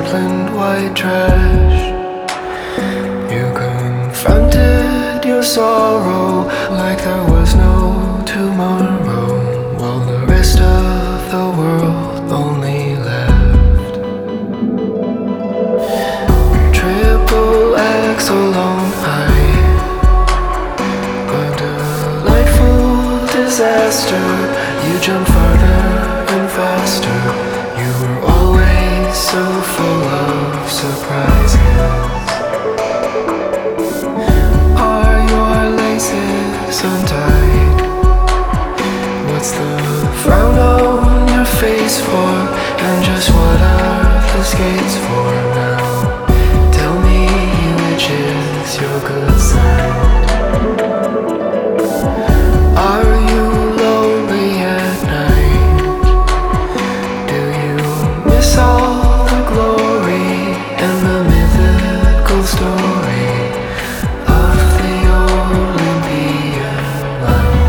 Portland white trash. You confronted your sorrow like there was no tomorrow, while the rest of the world only laughed. Triple axle on high, a delightful disaster. You jump farther and faster. You were always so full of surprises. Are your laces untied? What's the frown on your face for? And just what are the skates for now? Tell me which is your good side. Are you lonely at night? Do you miss all the glory and the mythical story of the Olympian life?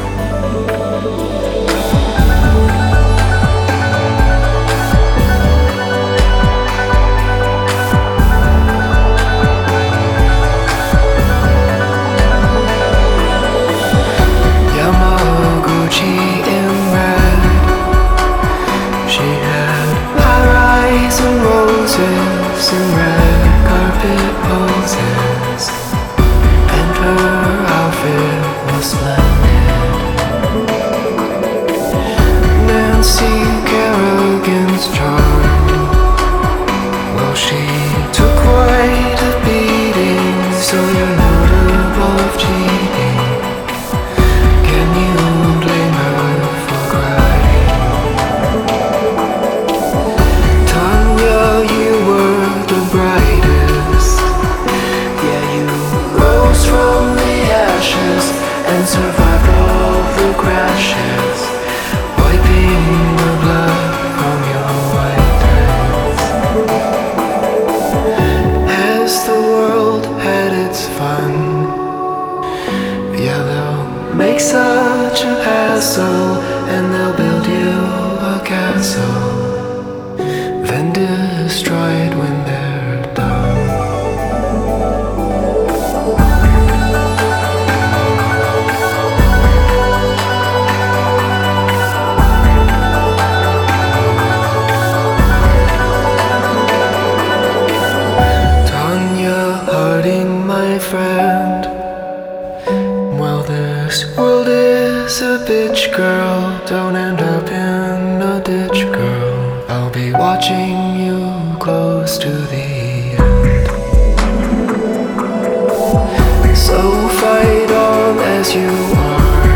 Yamaguchi in red. She had high-rise and roses and red carpet poses, and her outfit was splendid. Nancy Kerrigan's charm, well, she took quite a beating, so you're notable of cheating. Can you blame her for crying? Tanya, you were the brightest. Yeah, you rose from the ashes and survived all the crashes, wiping the blood from your white dress. As the world had its fun, yeah, they'll make such a hassle, and they'll build you a castle, then destroy it when they're done. Tanya Harding, my friend, well, this world is a bitch, girl. Don't end up in a ditch, girl. I'll be watching you close to the end. So fight on as you are.